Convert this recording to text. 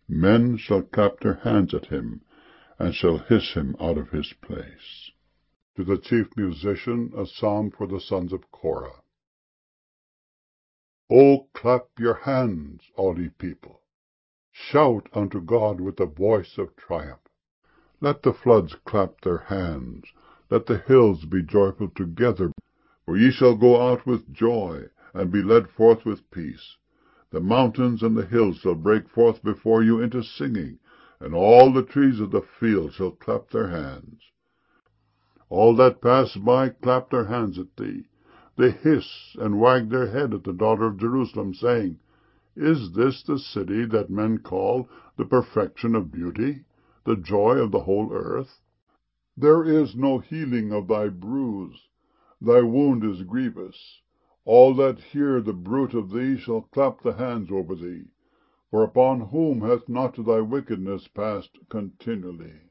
Men shall clap their hands at him, and shall hiss him out of his place. To the chief musician, a psalm for the sons of Korah. O clap your hands, all ye people. Shout unto God with the voice of triumph. Let the floods clap their hands. Let the hills be joyful together. For ye shall go out with joy, and be led forth with peace. The mountains and the hills shall break forth before you into singing, and all the trees of the field shall clap their hands. All that pass by clap their hands at thee. They hiss and wag their head at the daughter of Jerusalem, saying, Is this the city that men call the perfection of beauty, the joy of the whole earth? There is no healing of thy bruise. Thy wound is grievous. All that hear the bruit of thee shall clap the hands over thee. For upon whom hath not thy wickedness passed continually?